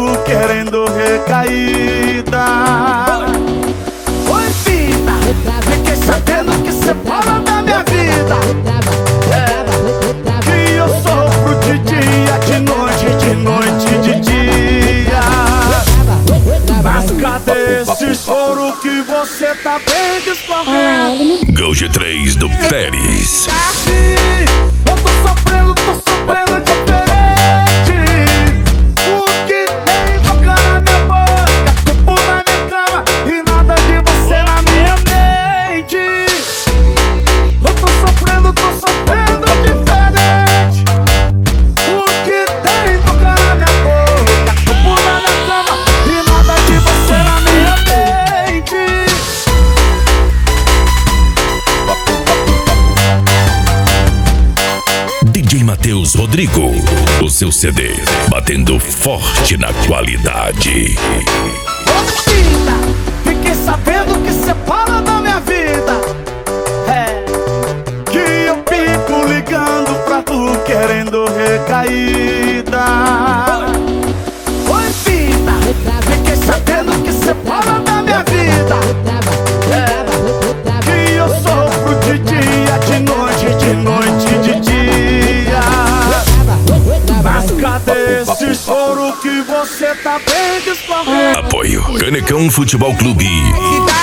tu querendo recaída. Oi, vida, fiquei sabendo que cê fala da minha vida. Que eu sofro de dia, de noite, de dia. Mas cadê esse choro que você tá bem discorrendo? Gol G3 do Pérez. Eu tô sofrendo diferente. O que tem boca na minha boca, corpo na minha cama e nada de você na minha mente. Eu tô sofrendo diferente. O que tem boca na minha boca, corpo na minha cama e nada de você na minha mente. DJ Matheus Rodrigo, o seu CD batendo forte na qualidade. Vida, fiquei sabendo que cê fala da minha vida. Que eu fico ligando pra tu querendo recaída. Oi, vida, fiquei sabendo que cê fala da minha vida. Que eu sofro de dia, de noite, de dia. Mas cadê esse choro que você tá bem discorrendo? Apoio Canecão Futebol Clube.